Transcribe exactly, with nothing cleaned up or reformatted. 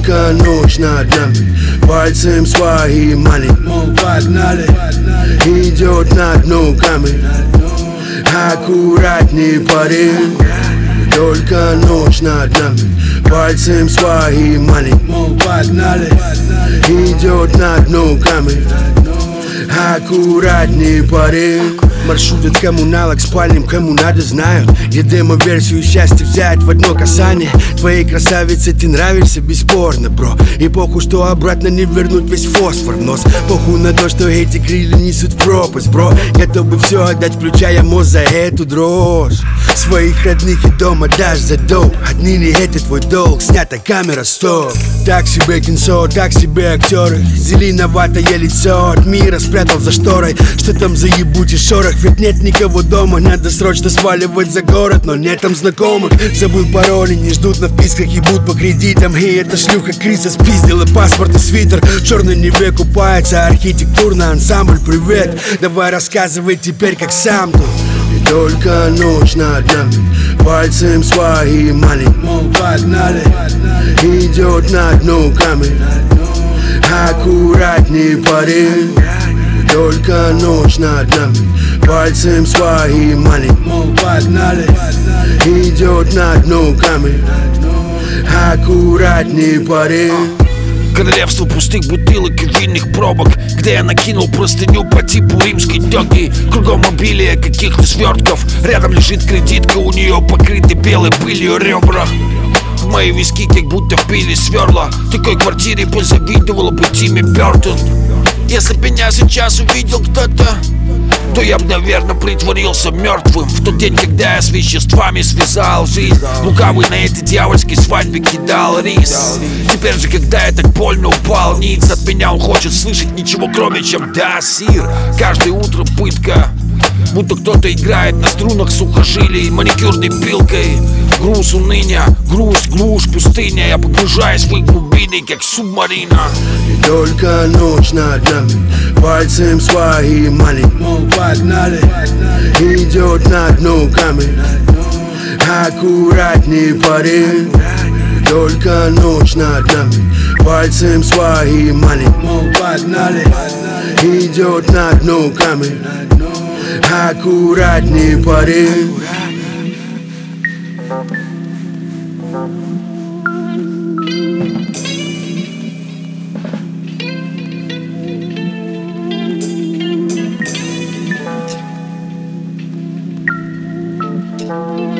Только ночь над нами, пальцем свои манит. Мы погнали, идет на дно камень. Аккуратней, парень. Только ночь над нами, пальцем свои манит. Мы погнали, идет на дно камень. Аккуратней, парень. Маршрут от коммуналок спальням, кому надо, знают. Я демо-версию счастья взять в одно касание. Твоей красавице ты нравишься, бесспорно, бро. И похуй, что обратно не вернуть весь фосфор в нос. Похуй на то, что эти крылья несут в пропасть, бро. Готов бы все отдать, включая мозг за эту дрожь. Своих родных и дома дашь за долг. Отныне это твой долг, снята камера, стоп. Так себе кинцо, так себе актеры. Зеленоватое лицо от мира спрятал за шторой. Что там за ебучий шорох? Ведь нет никого дома, надо срочно сваливать за город. Но нет там знакомых, забыл пароли, не ждут на вписках, ебут по кредитам. И эта шлюха Криса спиздила паспорт и свитер. В черной Неве купается архитектурный ансамбль. Привет, давай рассказывай теперь как сам тут. И только ночь над нами, пальцем свои манит. Мы погнали, идет на дно камень. Аккуратней, парень. Только ночь над нами, пальцем свои манит. Мы погнали, идет на дно камень. Аккуратней, парень. Королевство пустых бутылок и винных пробок, где я накинул простыню по типу римской тёги. Кругом обилие каких-то свертков. Рядом лежит кредитка, у нее покрыты белой пылью ребра. В мои виски как будто впили сверла. Такой квартире позавидовала бы Тимми Бёртон. Если б меня сейчас увидел кто-то, то я б, наверное, притворился мертвым. В тот день, когда я с веществами связал жизнь. Лукавый на этой дьявольской свадьбе кидал рис. Теперь же, когда я так больно упал ниц, от меня он хочет слышать ничего, кроме чем «да, сир». Каждое утро пытка, будто кто-то играет на струнах сухожилий маникюрной пилкой. Груз уныния, груз, глушь, пустыня. Я погружаюсь в их глубины, как субмарина. И только ночь над нами, пальцем свои манит. Мы погнали, идет на дно камень. Аккуратней, парень. Только ночь над нами, пальцем свои манит. Мы погнали, идет на дно камень. Аккуратней, парень. Thank you.